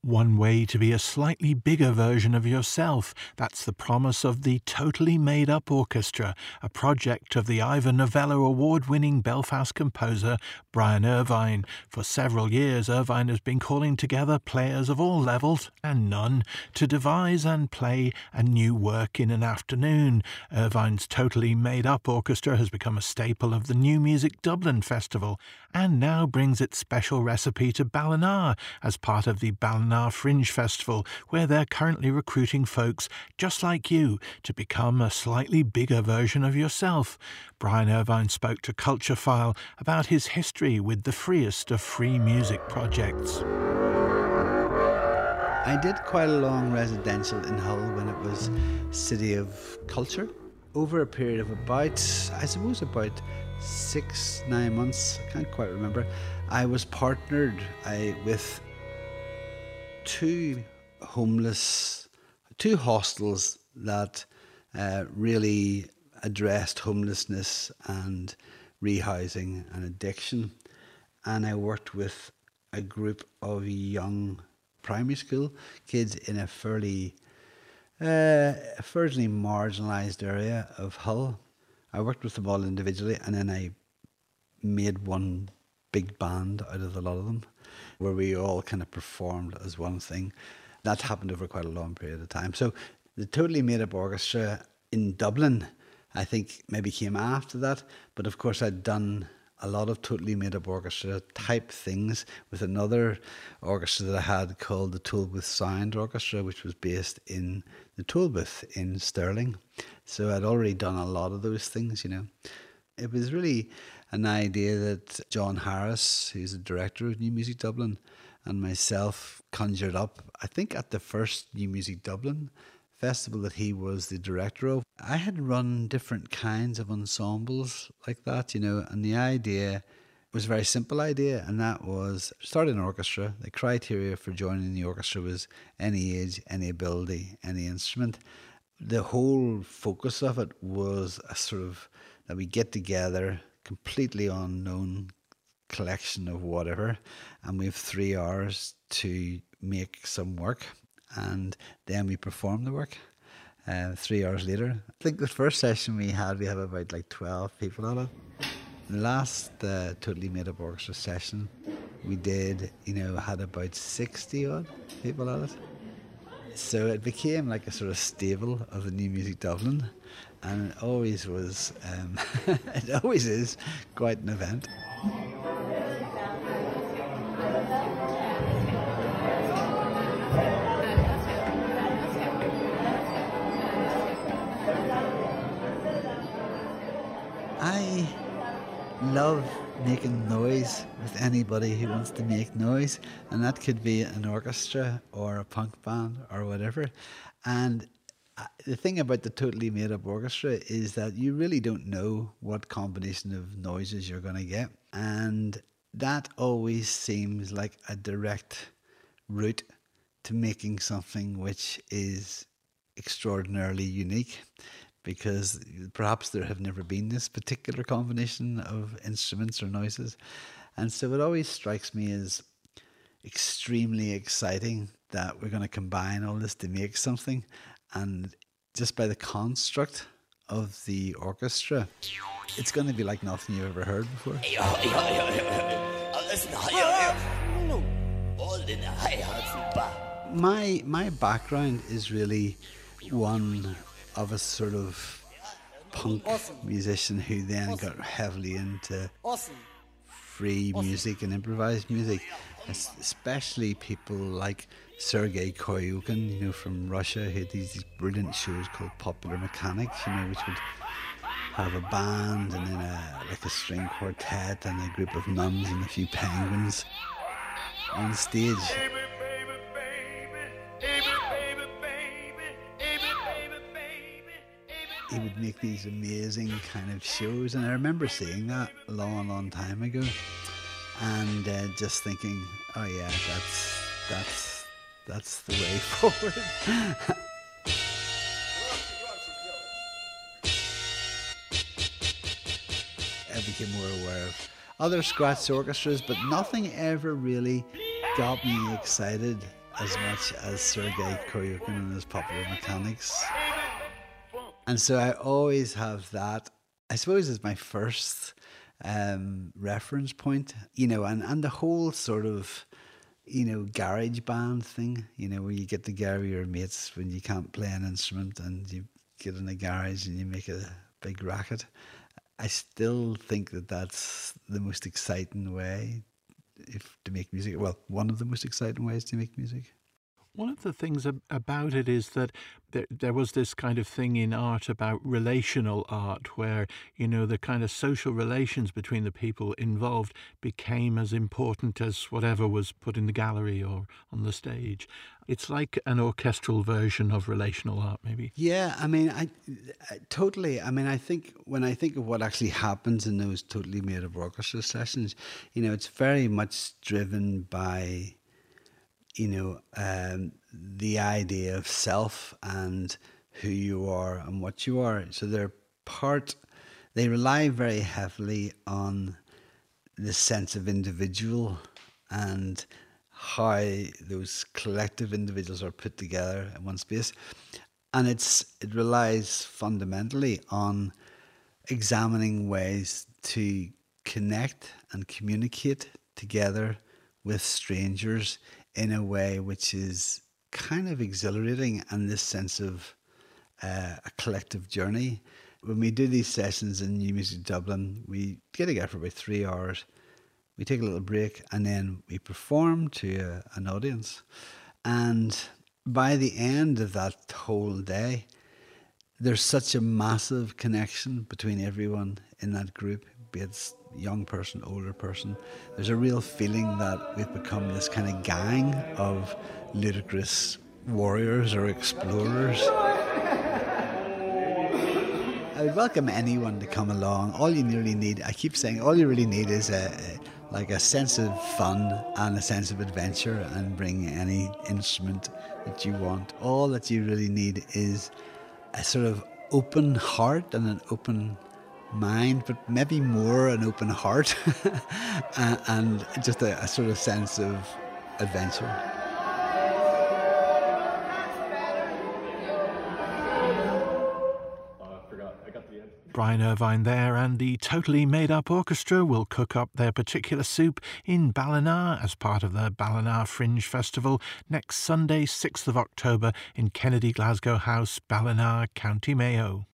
One way to be a slightly bigger version of yourself. That's the promise of the Totally Made Up Orchestra, a project of the Ivor Novello award-winning Belfast composer Brian Irvine. For several years, Irvine has been calling together players of all levels and none to devise and play a new work in an afternoon. Irvine's Totally Made Up Orchestra has become a staple of the New Music Dublin Festival and now brings its special recipe to Ballina as part of the Ballina Fringe Festival, where they're currently recruiting folks just like you to become a slightly bigger version of yourself. Brian Irvine spoke to Culture File about his history with the freest of free music projects. I did quite a long residential in Hull when it was City of Culture. Over a period of about 6-9 months, I can't quite remember, I was partnered with two hostels that really addressed homelessness and rehousing and addiction. And I worked with a group of young primary school kids in a fairly marginalised area of Hull. I worked with them all individually, and then I made one big band out of a lot of them, where we all kind of performed as one thing. That happened over quite a long period of time. So the Totally Made Up Orchestra in Dublin, I think maybe came after that, but of course I'd done a lot of Totally Made Up Orchestra type things with another orchestra that I had called the Toolbooth Sound Orchestra, which was based in the Toolbooth in Stirling. So I'd already done a lot of those things, you know. It was really an idea that John Harris, who's the director of New Music Dublin, and myself conjured up, I think at the first New Music Dublin festival that he was the director of. I had run different kinds of ensembles like that, you know, and the idea was a very simple idea, and that was start an orchestra. The criteria for joining the orchestra was any age, any ability, any instrument. The whole focus of it was a sort of that we get together, completely unknown collection of whatever, and we have 3 hours to make some work, and then we perform the work 3 hours later. I think the first session we had about like 12 people on it. The last Totally Made Up Orchestra session we did, you know, had about 60 odd people on it. So it became like a sort of stable of the New Music Dublin, and it always was, it always is quite an event. I love making noise with anybody who wants to make noise, and that could be an orchestra or a punk band or whatever. And the thing about the Totally Made Up Orchestra is that you really don't know what combination of noises you're going to get, and that always seems like a direct route to making something which is extraordinarily unique, because perhaps there have never been this particular combination of instruments or noises. And so it always strikes me as extremely exciting that we're going to combine all this to make something. And just by the construct of the orchestra, it's going to be like nothing you've ever heard before. My background is really one of a sort of punk musician who then got heavily into free music and improvised music, especially people like Sergei Koryukin, you know, from Russia, who had these brilliant shows called Popular Mechanics, you know, which would have a band and then a string quartet and a group of nuns and a few penguins on stage. He would make these amazing kind of shows, and I remember seeing that a long, long time ago, and just thinking, oh yeah, that's the way forward. I became more aware of other scratch orchestras, but nothing ever really got me excited as much as Sergei Koryukin and his Popular Mechanics. And so I always have that, I suppose, as my first reference point, and the whole sort of, garage band thing, where you get together with your mates when you can't play an instrument and you get in a garage and you make a big racket. I still think that that's the most exciting way to make music. Well, one of the most exciting ways to make music. One of the things about it is that there was this kind of thing in art about relational art where, the kind of social relations between the people involved became as important as whatever was put in the gallery or on the stage. It's like an orchestral version of relational art, maybe. Yeah, I mean, I totally. I mean, I think when I think of what actually happens in those totally made up orchestra sessions, it's very much driven by the idea of self and who you are and what you are. So they rely very heavily on the sense of individual and how those collective individuals are put together in one space. And it relies fundamentally on examining ways to connect and communicate together with strangers in a way which is kind of exhilarating and this sense of a collective journey. When we do these sessions in New Music Dublin, we get together for about 3 hours, we take a little break, and then we perform to an audience. And by the end of that whole day, there's such a massive connection between everyone in that group, be it young person, older person. There's a real feeling that we've become this kind of gang of ludicrous warriors or explorers. I would welcome anyone to come along. All you really need, I keep saying, all you really need is a sense of fun and a sense of adventure, and bring any instrument that you want. All that you really need is a sort of open heart and an open mind, but maybe more an open heart and just a sort of sense of adventure. Brian Irvine there, and the Totally Made Up Orchestra will cook up their particular soup in Ballina as part of the Ballina Fringe Festival next Sunday, 6th of October in Kennedy Glasgow House, Ballina, County Mayo.